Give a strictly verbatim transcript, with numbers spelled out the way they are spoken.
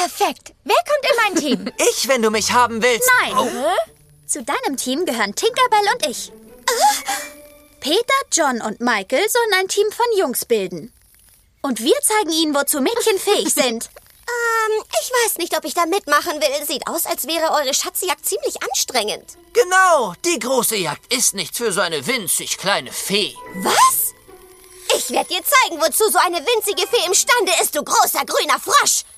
Perfekt. Wer kommt in mein Team? Ich, wenn du mich haben willst. Nein. Oh. Zu deinem Team gehören Tinkerbell und ich. Peter, John und Michael sollen ein Team von Jungs bilden. Und wir zeigen ihnen, wozu Mädchen fähig sind. Ähm, ich weiß nicht, ob ich da mitmachen will. Sieht aus, als wäre eure Schatzjagd ziemlich anstrengend. Genau, die große Jagd ist nicht für so eine winzig kleine Fee. Was? Ich werde dir zeigen, wozu so eine winzige Fee imstande ist, du großer grüner Frosch.